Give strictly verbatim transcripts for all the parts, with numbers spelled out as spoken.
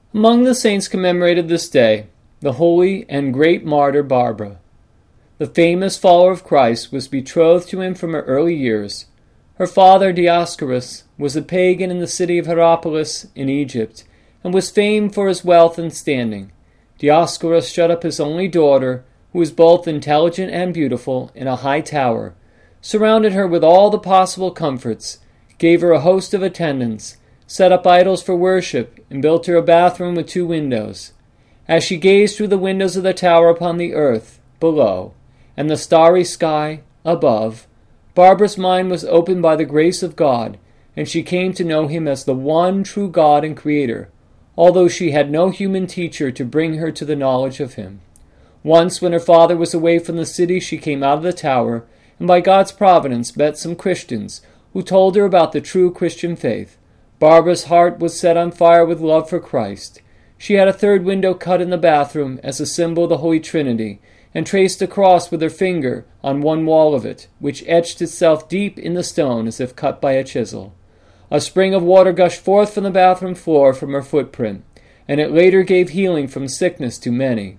Among the saints commemorated this day, the holy and great martyr Barbara. The famous follower of Christ was betrothed to him from her early years. Her father, Dioscorus, was a pagan in the city of Hierapolis in Egypt, and was famed for his wealth and standing. Dioscorus shut up his only daughter, who was both intelligent and beautiful, in a high tower, surrounded her with all the possible comforts, gave her a host of attendants, set up idols for worship, and built her a bathroom with two windows. As she gazed through the windows of the tower upon the earth below, and the starry sky above, Barbara's mind was opened by the grace of God, and she came to know him as the one true God and Creator, although she had no human teacher to bring her to the knowledge of him. Once, when her father was away from the city, she came out of the tower, and by God's providence met some Christians, who told her about the true Christian faith. Barbara's heart was set on fire with love for Christ. She had a third window cut in the bathroom as a symbol of the Holy Trinity, and traced a cross with her finger on one wall of it, which etched itself deep in the stone as if cut by a chisel. A spring of water gushed forth from the bathroom floor from her footprint, and it later gave healing from sickness to many.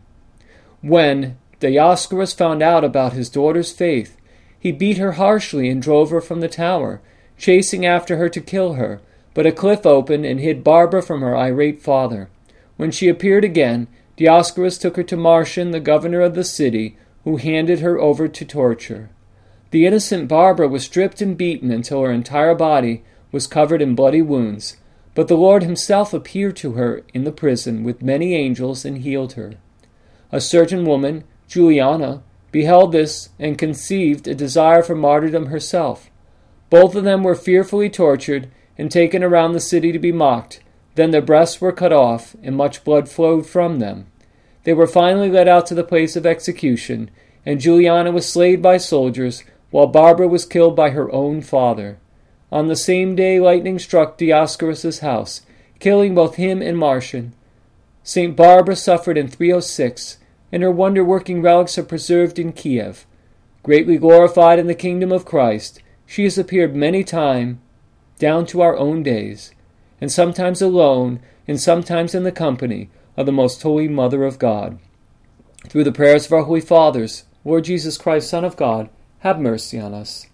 When Dioscorus found out about his daughter's faith, he beat her harshly and drove her from the tower, chasing after her to kill her, but a cliff opened and hid Barbara from her irate father. When she appeared again, Dioscorus took her to Marcian, the governor of the city, who handed her over to torture. The innocent Barbara was stripped and beaten until her entire body was covered in bloody wounds, but the Lord himself appeared to her in the prison with many angels and healed her. A certain woman, Juliana, beheld this and conceived a desire for martyrdom herself. Both of them were fearfully tortured and taken around the city to be mocked. Then their breasts were cut off, and much blood flowed from them. They were finally led out to the place of execution, and Juliana was slain by soldiers, while Barbara was killed by her own father. On the same day lightning struck Dioscorus's house, killing both him and Marcian. Saint Barbara suffered in three oh six, and her wonder-working relics are preserved in Kiev. Greatly glorified in the kingdom of Christ, she has appeared many times, down to our own days, and sometimes alone, and sometimes in the company of the most holy Mother of God. Through the prayers of our holy fathers, Lord Jesus Christ, Son of God, have mercy on us.